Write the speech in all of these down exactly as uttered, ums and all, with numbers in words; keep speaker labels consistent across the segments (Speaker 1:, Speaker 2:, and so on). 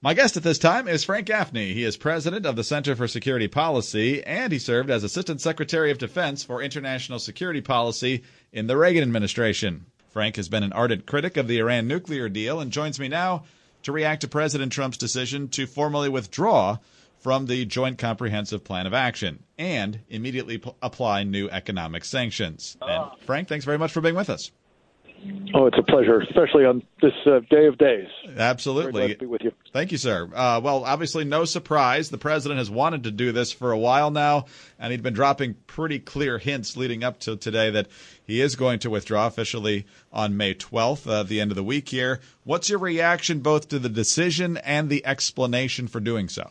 Speaker 1: My guest at this time is Frank Gaffney. He is president of the Center for Security Policy, and he served as Assistant Secretary of Defense for International Security Policy in the Reagan administration. Frank has been an ardent critic of the Iran nuclear deal and joins me now to react to President Trump's decision to formally withdraw from the Joint Comprehensive Plan of Action and immediately p- apply new economic sanctions. And Frank, thanks very much for being with us.
Speaker 2: Oh, it's a pleasure, especially on this uh, day of days.
Speaker 1: Absolutely.
Speaker 2: Very glad to be with you.
Speaker 1: Thank you, sir. Uh, well, obviously, no surprise. The president has wanted to do this for a while now, and he'd been dropping pretty clear hints leading up to today that he is going to withdraw officially on May twelfth, uh, the end of the week here. What's your reaction both to the decision and the explanation for doing so?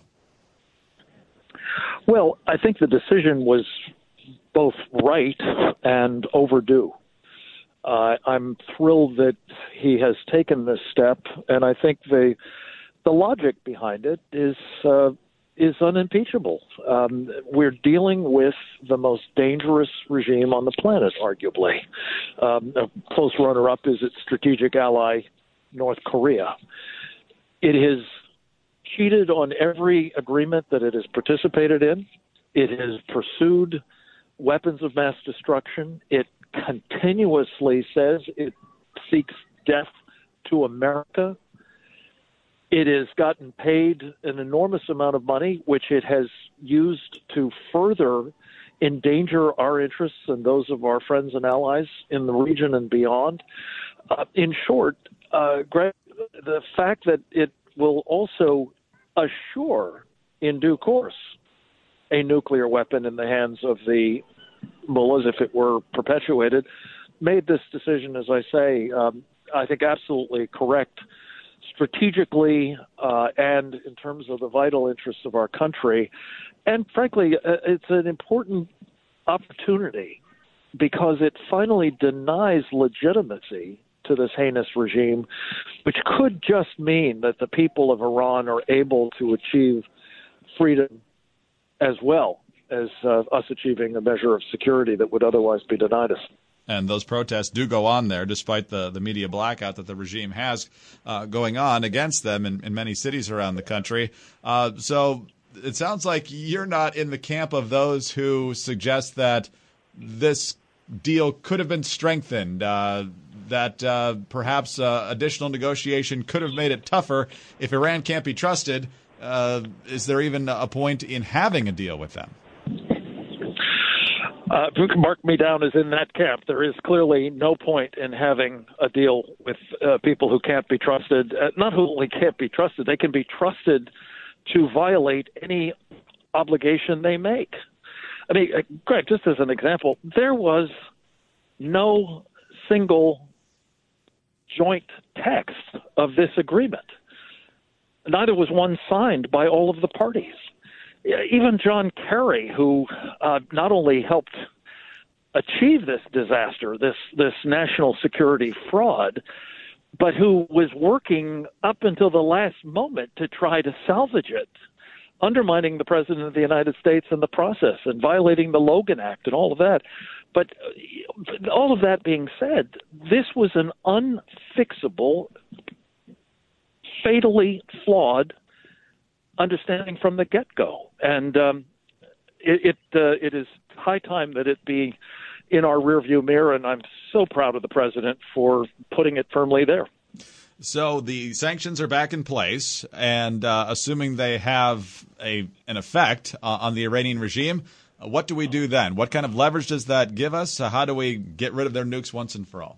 Speaker 2: Well, I think the decision was both right and overdue. Uh, I'm thrilled that he has taken this step, and I think the the logic behind it is uh, is unimpeachable. Um, we're dealing with the most dangerous regime on the planet, arguably. Um, a close runner-up is its strategic ally, North Korea. It has cheated on every agreement that it has participated in. It has pursued weapons of mass destruction. It continuously says it seeks death to America. It has gotten paid an enormous amount of money, which it has used to further endanger our interests and those of our friends and allies in the region and beyond. Uh, in short, uh, Greg, the fact that it will also assure in due course a nuclear weapon in the hands of the mullahs, if it were perpetuated, made this decision, as I say, um, I think absolutely correct strategically uh, and in terms of the vital interests of our country. And frankly, uh, it's an important opportunity because it finally denies legitimacy to this heinous regime, which could just mean that the people of Iran are able to achieve freedom as well as uh, us achieving a measure of security that would otherwise be denied us.
Speaker 1: And those protests do go on there, despite the, the media blackout that the regime has uh, going on against them in, in many cities around the country. Uh, so it sounds like you're not in the camp of those who suggest that this deal could have been strengthened, uh, that uh, perhaps uh, additional negotiation could have made it tougher. If Iran can't be trusted, uh, is there even a point in having a deal with them?
Speaker 2: Uh, mark me down as in that camp. There is clearly no point in having a deal with uh, people who can't be trusted. Uh, not who only can't be trusted, they can be trusted to violate any obligation they make. I mean, uh, Greg, just as an example, there was no single joint text of this agreement. Neither was one signed by all of the parties. Even John Kerry, who uh, not only helped achieve this disaster, this this national security fraud, but who was working up until the last moment to try to salvage it, undermining the President of the United States in the process and violating the Logan Act and all of that. But all of that being said, this was an unfixable, fatally flawed understanding from the get-go. And um, it it, uh, it is high time that it be in our rearview mirror, and I'm so proud of the president for putting it firmly there.
Speaker 1: So the sanctions are back in place, and uh, assuming they have a an effect uh, on the Iranian regime, uh, what do we do then? What kind of leverage does that give us? Uh, how do we get rid of their nukes once and for all?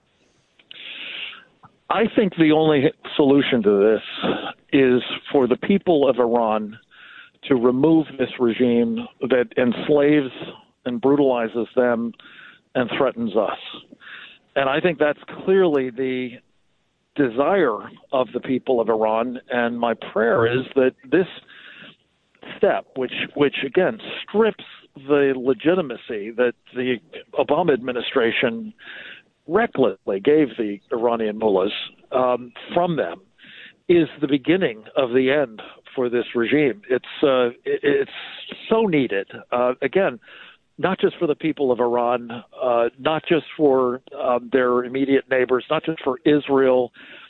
Speaker 2: I think the only solution to this is for the people of Iran to remove this regime that enslaves and brutalizes them and threatens us. And I think that's clearly the desire of the people of Iran. And my prayer is that this step, which, which again, strips the legitimacy that the Obama administration recklessly gave the Iranian mullahs um, from them, is the beginning of the end for this regime. It's uh, it, it's so needed. Uh, again, not just for the people of Iran, uh, not just for um, their immediate neighbors, not just for Israel,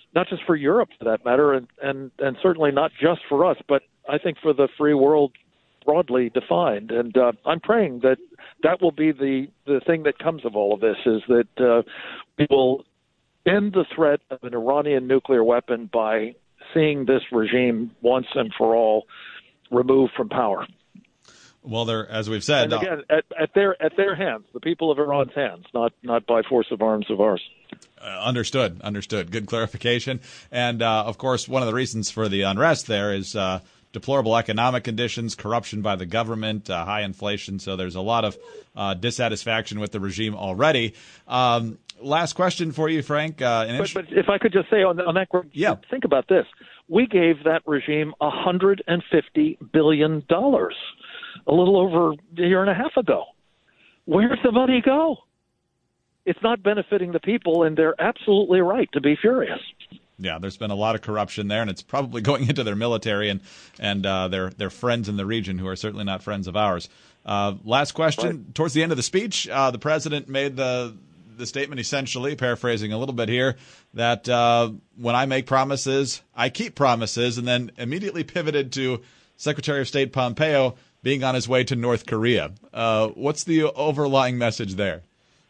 Speaker 2: not just for Europe, for that matter, and, and, and certainly not just for us, but I think for the free world broadly defined. And uh, I'm praying that that will be the, the thing that comes of all of this, is that uh, we will end the threat of an Iranian nuclear weapon by seeing this regime once and for all removed from power.
Speaker 1: Well, they're, as we've said,
Speaker 2: and again, at, at their at their hands, the people of Iran's hands, not not by force of arms of ours.
Speaker 1: Uh, understood, understood. Good clarification. And uh, of course, one of the reasons for the unrest there is uh, deplorable economic conditions, corruption by the government, uh, high inflation. So there's a lot of uh, dissatisfaction with the regime already. Um, last question for you, Frank. Uh,
Speaker 2: but, but if I could just say on, on that,
Speaker 1: yeah.
Speaker 2: think about this. We gave that regime one hundred fifty billion dollars a little over a year and a half ago. Where's the money go? It's not benefiting the people, and they're absolutely right to be furious.
Speaker 1: Yeah, there's been a lot of corruption there, and it's probably going into their military and and uh, their their friends in the region, who are certainly not friends of ours. Uh, last question. Right. Towards the end of the speech, uh, the president made the the statement, essentially, paraphrasing a little bit here, that uh, when I make promises, I keep promises, and then immediately pivoted to Secretary of State Pompeo being on his way to North Korea. Uh, what's the overlying message there?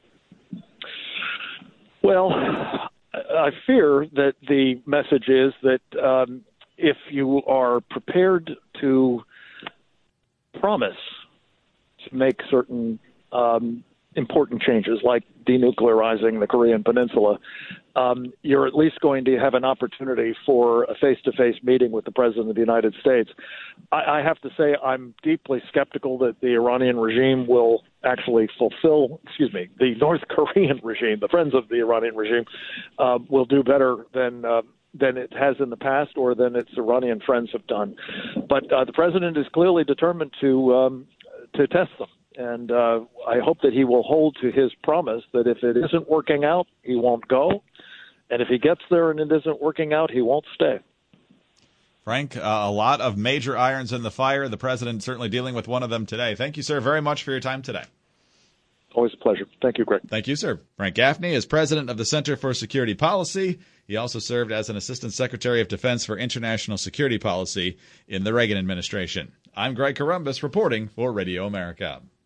Speaker 2: Well, I fear that the message is that um, if you are prepared to promise to make certain um, important changes, like denuclearizing the Korean Peninsula, um, you're at least going to have an opportunity for a face-to-face meeting with the President of the United States. I, I have to say I'm deeply skeptical that the Iranian regime will actually fulfill, excuse me, the North Korean regime, the friends of the Iranian regime, uh, will do better than uh, than it has in the past or than its Iranian friends have done. But uh, the President is clearly determined to um, to test them. And uh, I hope that he will hold to his promise that if it isn't working out, he won't go. And if he gets there and it isn't working out, he won't stay.
Speaker 1: Frank, uh, a lot of major irons in the fire. The president certainly dealing with one of them today. Thank you, sir, very much for your time today.
Speaker 2: Always a pleasure. Thank you, Greg.
Speaker 1: Thank you, sir. Frank Gaffney is president of the Center for Security Policy. He also served as an assistant secretary of defense for international security policy in the Reagan administration. I'm Greg Corombos reporting for Radio America.